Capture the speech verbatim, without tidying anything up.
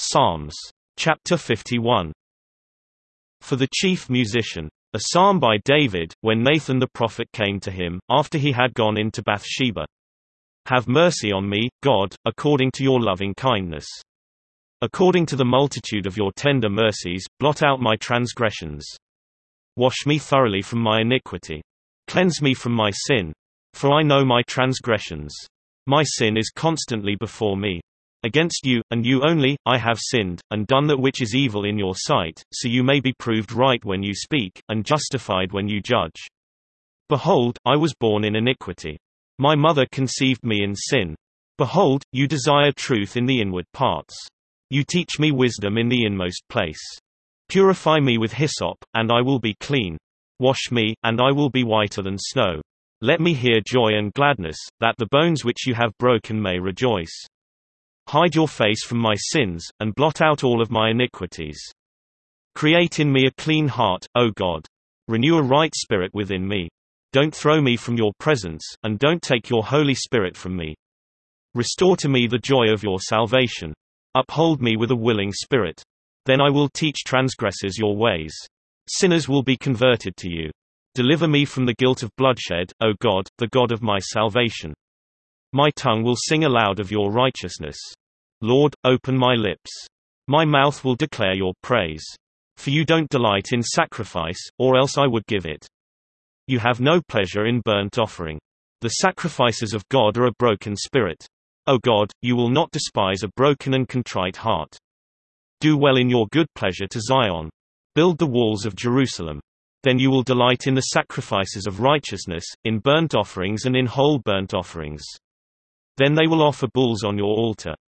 Psalms. Chapter fifty-one. For the chief musician. A psalm by David, when Nathan the prophet came to him, after he had gone into Bathsheba. Have mercy on me, God, according to your loving kindness. According to the multitude of your tender mercies, blot out my transgressions. Wash me thoroughly from my iniquity. Cleanse me from my sin. For I know my transgressions. My sin is constantly before me. Against you, and you only, I have sinned, and done that which is evil in your sight, so you may be proved right when you speak, and justified when you judge. Behold, I was born in iniquity. My mother conceived me in sin. Behold, you desire truth in the inward parts. You teach me wisdom in the inmost place. Purify me with hyssop, and I will be clean. Wash me, and I will be whiter than snow. Let me hear joy and gladness, that the bones which you have broken may rejoice. Hide your face from my sins, and blot out all of my iniquities. Create in me a clean heart, O God. Renew a right spirit within me. Don't throw me from your presence, and don't take your Holy Spirit from me. Restore to me the joy of your salvation. Uphold me with a willing spirit. Then I will teach transgressors your ways. Sinners will be converted to you. Deliver me from the guilt of bloodshed, O God, the God of my salvation. My tongue will sing aloud of your righteousness. Lord, open my lips. My mouth will declare your praise. For you don't delight in sacrifice, or else I would give it. You have no pleasure in burnt offering. The sacrifices of God are a broken spirit. O God, you will not despise a broken and contrite heart. Do well in your good pleasure to Zion. Build the walls of Jerusalem. Then you will delight in the sacrifices of righteousness, in burnt offerings and in whole burnt offerings. Then they will offer bulls on your altar.